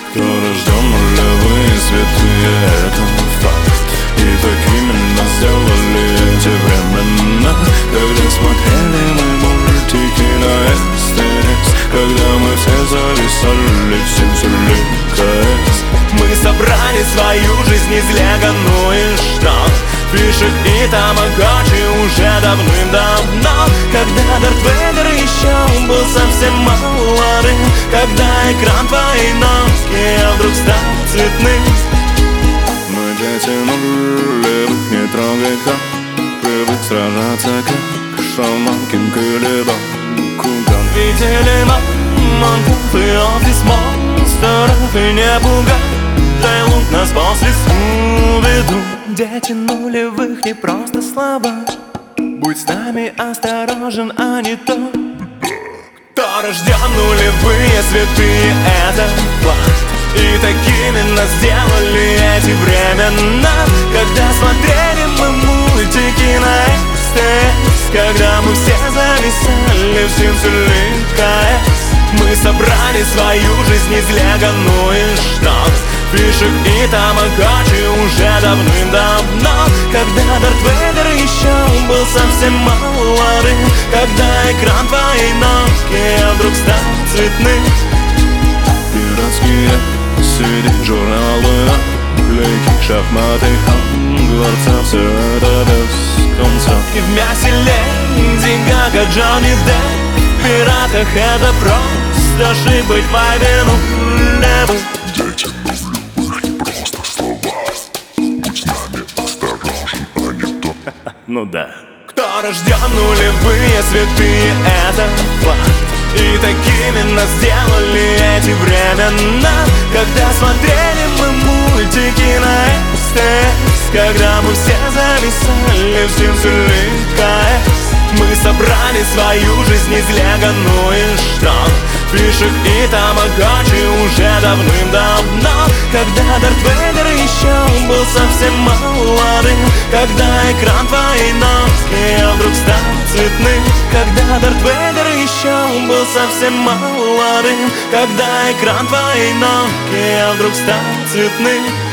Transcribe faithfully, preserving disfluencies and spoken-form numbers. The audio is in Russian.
Кто рожден нулевые святые, это факт. И такими нас сделали эти времена, когда смотрели мы мультики на СТС, когда мы все зависали в синтелликс. Мы собрали свою жизнь из лего, ну и что? Фишек и тамагочи уже давным-давно, когда Дарт Вейдер еще был совсем молодым, когда экран твоей Nokia вдруг стал цветным. Мы дети нулевых, не трогай как, привык сражаться как шаманкин или Бакуган. Видели мамонтов и офис монстров, и не пугай лук нас после Скуби-Ду. Дети нулевых не просто слова, будь с нами осторожен, а не то. Кто рожден нулевые святые, это факт. И такими нас сделали эти времена, когда смотрели мы мультики на СТС, когда мы все зависали в синтелликс. Мы собрали свою жизнь из лего, ну и что? Фишек и тамагочи уже давным-давно, когда Дарт Вейдер еще был совсем молодым, когда экран твоей Nokia вдруг стал цветным. Пиратские сети, журналы, наклейки, шахматы, Хогвартса, все это без конца. И в мясе Леди Гага, Джонни Депп, в пиратах это просто жить быть войну. Дети нулевых не просто слова, будь с нами осторожен, а не то. Ну да. Кто рожден нулевые святые, это факт. И такими нас сделали эти времена, когда смотрели мы мультики на СТС, когда мы все зависали в синтелликс. Мы собрали свою жизнь из лего, ну и что? Фишек и тамагочи уже давным-давно, когда Дарт Вейдер еще был совсем молодым, когда экран твоей Nokia вдруг стал цветным, когда Дарт Вейдер еще был совсем молодым, когда экран твоей Nokia вдруг стал цветным.